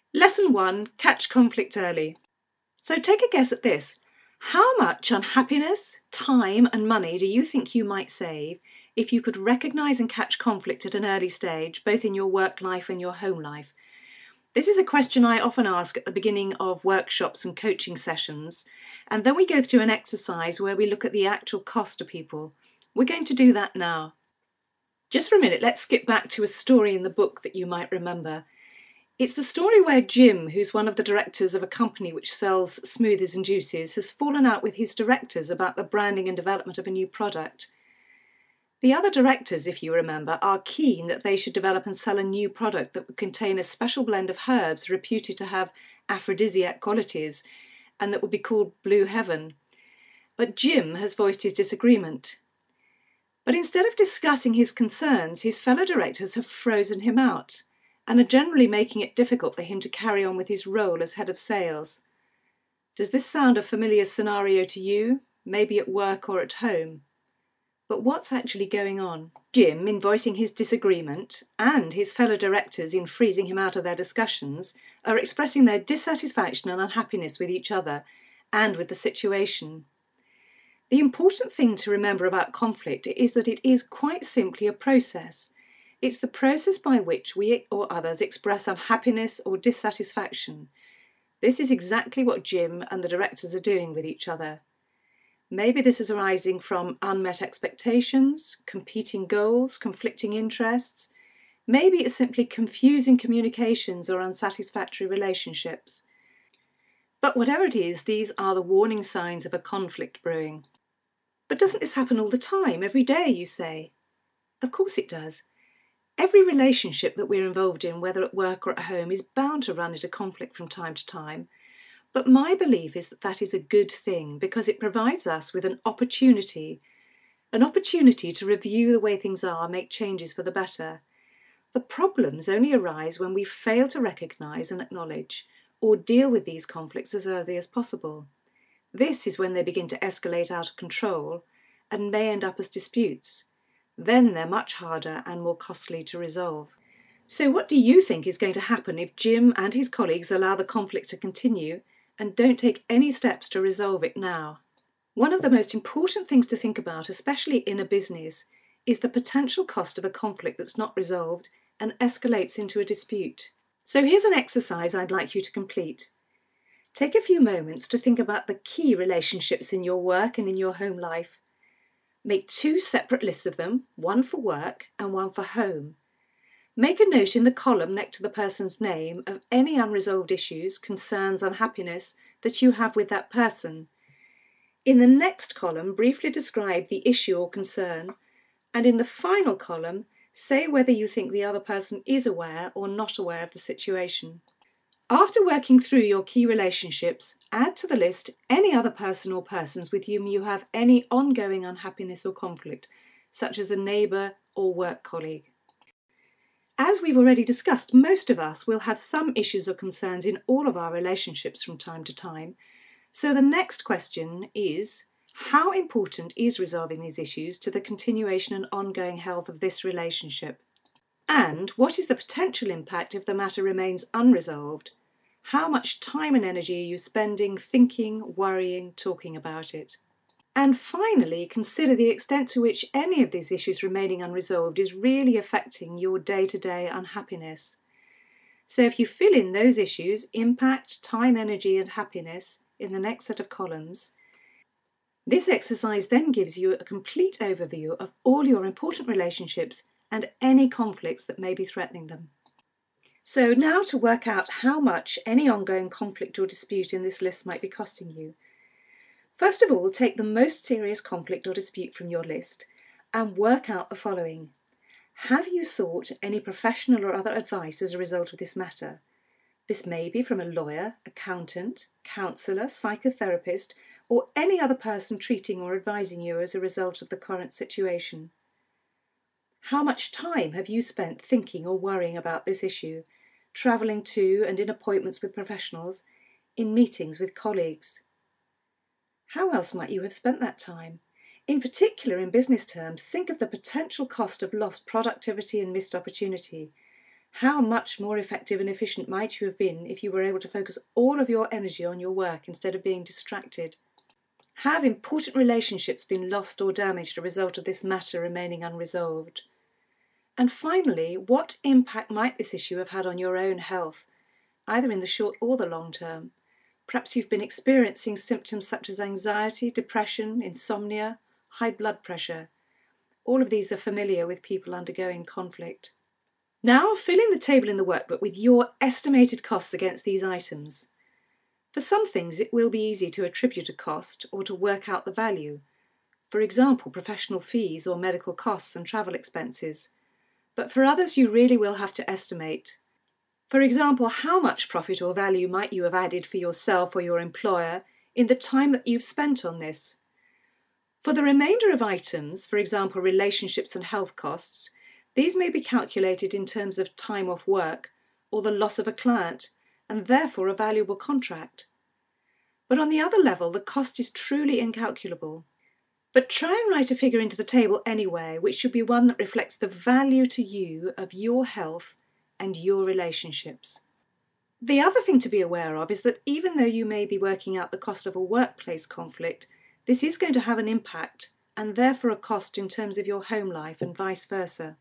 Lesson 1, catch conflict early. So take a guess at this. How much unhappiness, time and money do you think you might save if you could recognise and catch conflict at an early stage, both in your work life and your home life? This is a question I often ask at the beginning of workshops and coaching sessions, and then we go through an exercise where we look at the actual cost to people. We're going to do that now. Just for a minute, let's skip back to a story in the book that you might remember. It's the story where Jim, who's one of the directors of a company which sells smoothies and juices, has fallen out with his directors about the branding and development of a new product. The other directors, if you remember, are keen that they should develop and sell a new product that would contain a special blend of herbs reputed to have aphrodisiac qualities and that would be called Blue Heaven. But Jim has voiced his disagreement. But instead of discussing his concerns, his fellow directors have frozen him out and are generally making it difficult for him to carry on with his role as head of sales. Does this sound a familiar scenario to you, maybe at work or at home? But what's actually going on? Jim, in voicing his disagreement, and his fellow directors in freezing him out of their discussions, are expressing their dissatisfaction and unhappiness with each other and with the situation. The important thing to remember about conflict is that it is quite simply a process. It's the process by which we or others express unhappiness or dissatisfaction. This is exactly what Jim and the directors are doing with each other. Maybe this is arising from unmet expectations, competing goals, conflicting interests. Maybe it's simply confusing communications or unsatisfactory relationships. But whatever it is, these are the warning signs of a conflict brewing. But doesn't this happen all the time, every day, you say? Of course it does. Every relationship that we're involved in, whether at work or at home, is bound to run into conflict from time to time. But my belief is that that is a good thing because it provides us with an opportunity to review the way things are, make changes for the better. The problems only arise when we fail to recognise and acknowledge or deal with these conflicts as early as possible. This is when they begin to escalate out of control and may end up as disputes. Then they're much harder and more costly to resolve. So what do you think is going to happen if Jim and his colleagues allow the conflict to continue and don't take any steps to resolve it now? One of the most important things to think about, especially in a business, is the potential cost of a conflict that's not resolved and escalates into a dispute. So here's an exercise I'd like you to complete. Take a few moments to think about the key relationships in your work and in your home life. Make 2 separate lists of them, one for work and one for home. Make a note in the column next to the person's name of any unresolved issues, concerns, unhappiness that you have with that person. In the next column, briefly describe the issue or concern, and in the final column, say whether you think the other person is aware or not aware of the situation. After working through your key relationships, add to the list any other person or persons with whom you have any ongoing unhappiness or conflict, such as a neighbour or work colleague. As we've already discussed, most of us will have some issues or concerns in all of our relationships from time to time. So the next question is, how important is resolving these issues to the continuation and ongoing health of this relationship? And what is the potential impact if the matter remains unresolved? How much time and energy are you spending thinking, worrying, talking about it? And finally, consider the extent to which any of these issues remaining unresolved is really affecting your day-to-day unhappiness. So if you fill in those issues, impact, time, energy and happiness, in the next set of columns, this exercise then gives you a complete overview of all your important relationships and any conflicts that may be threatening them. So now to work out how much any ongoing conflict or dispute in this list might be costing you. First of all, take the most serious conflict or dispute from your list and work out the following. Have you sought any professional or other advice as a result of this matter? This may be from a lawyer, accountant, counsellor, psychotherapist, or any other person treating or advising you as a result of the current situation. How much time have you spent thinking or worrying about this issue, travelling to and in appointments with professionals, in meetings with colleagues? How else might you have spent that time? In particular, in business terms, think of the potential cost of lost productivity and missed opportunity. How much more effective and efficient might you have been if you were able to focus all of your energy on your work instead of being distracted? Have important relationships been lost or damaged as a result of this matter remaining unresolved? And finally, what impact might this issue have had on your own health, either in the short or the long term? Perhaps you've been experiencing symptoms such as anxiety, depression, insomnia, high blood pressure. All of these are familiar with people undergoing conflict. Now fill in the table in the workbook with your estimated costs against these items. For some things it will be easy to attribute a cost or to work out the value. For example, professional fees or medical costs and travel expenses. But for others you really will have to estimate. For example, how much profit or value might you have added for yourself or your employer in the time that you've spent on this? For the remainder of items, for example, relationships and health costs, these may be calculated in terms of time off work or the loss of a client, and therefore a valuable contract. But on the other level, the cost is truly incalculable. But try and write a figure into the table anyway, which should be one that reflects the value to you of your health and your relationships. The other thing to be aware of is that even though you may be working out the cost of a workplace conflict, this is going to have an impact and therefore a cost in terms of your home life and vice versa.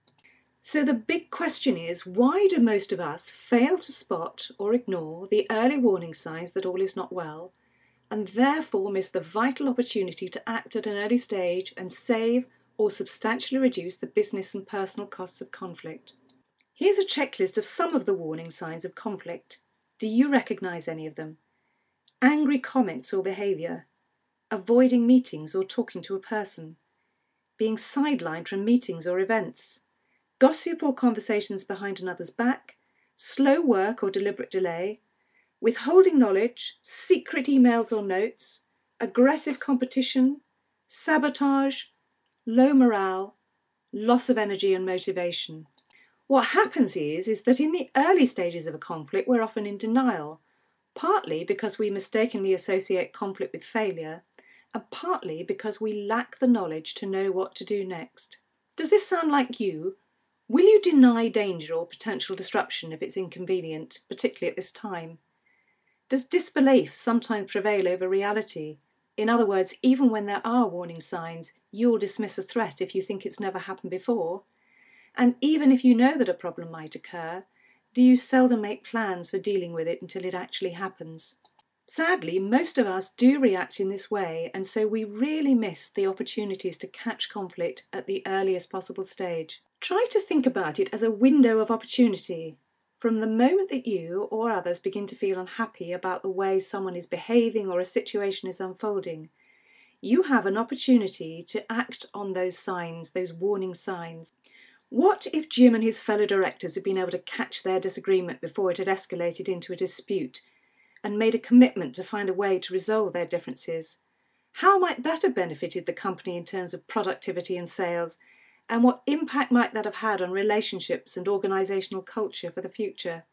So the big question is, why do most of us fail to spot or ignore the early warning signs that all is not well, and therefore miss the vital opportunity to act at an early stage and save or substantially reduce the business and personal costs of conflict? Here's a checklist of some of the warning signs of conflict. Do you recognise any of them? Angry comments or behaviour, avoiding meetings or talking to a person, being sidelined from meetings or events, gossip or conversations behind another's back, slow work or deliberate delay, withholding knowledge, secret emails or notes, aggressive competition, sabotage, low morale, loss of energy and motivation. What happens is that in the early stages of a conflict, we're often in denial, partly because we mistakenly associate conflict with failure, and partly because we lack the knowledge to know what to do next. Does this sound like you? Will you deny danger or potential disruption if it's inconvenient, particularly at this time? Does disbelief sometimes prevail over reality? In other words, even when there are warning signs, you'll dismiss a threat if you think it's never happened before? And even if you know that a problem might occur, do you seldom make plans for dealing with it until it actually happens? Sadly, most of us do react in this way, and so we really miss the opportunities to catch conflict at the earliest possible stage. Try to think about it as a window of opportunity. From the moment that you or others begin to feel unhappy about the way someone is behaving or a situation is unfolding, you have an opportunity to act on those signs, those warning signs. What if Jim and his fellow directors had been able to catch their disagreement before it had escalated into a dispute and made a commitment to find a way to resolve their differences? How might that have benefited the company in terms of productivity and sales? And what impact might that have had on relationships and organisational culture for the future?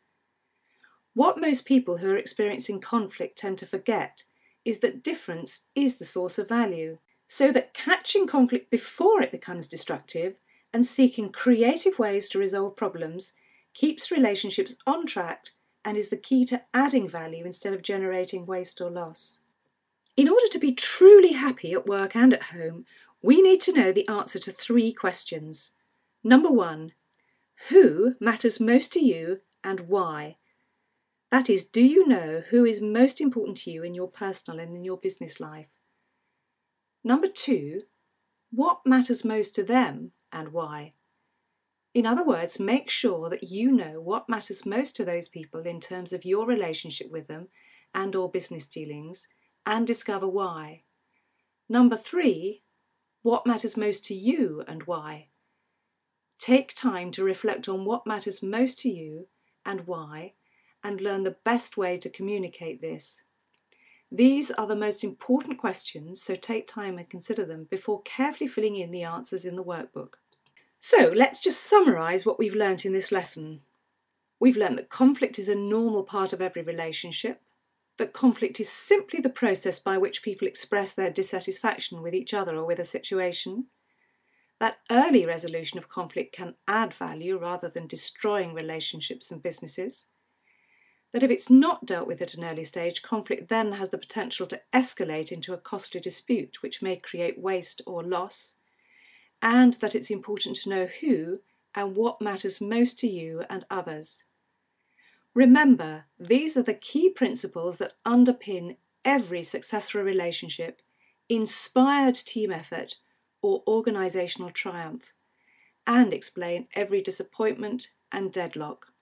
What most people who are experiencing conflict tend to forget is that difference is the source of value, so that catching conflict before it becomes destructive and seeking creative ways to resolve problems keeps relationships on track and is the key to adding value instead of generating waste or loss. In order to be truly happy at work and at home, we need to know the answer to 3 questions. Number 1, who matters most to you and why? That is, do you know who is most important to you in your personal and in your business life? Number 2, what matters most to them and why? In other words, make sure that you know what matters most to those people in terms of your relationship with them and or business dealings, and discover why. Number 3, what matters most to you and why? Take time to reflect on what matters most to you and why, and learn the best way to communicate this. These are the most important questions, so take time and consider them before carefully filling in the answers in the workbook. So let's just summarise what we've learnt in this lesson. We've learnt that conflict is a normal part of every relationship, that conflict is simply the process by which people express their dissatisfaction with each other or with a situation, that early resolution of conflict can add value rather than destroying relationships and businesses, that if it's not dealt with at an early stage, conflict then has the potential to escalate into a costly dispute, which may create waste or loss, and that it's important to know who and what matters most to you and others. Remember, these are the key principles that underpin every successful relationship, inspired team effort, or organisational triumph, and explain every disappointment and deadlock.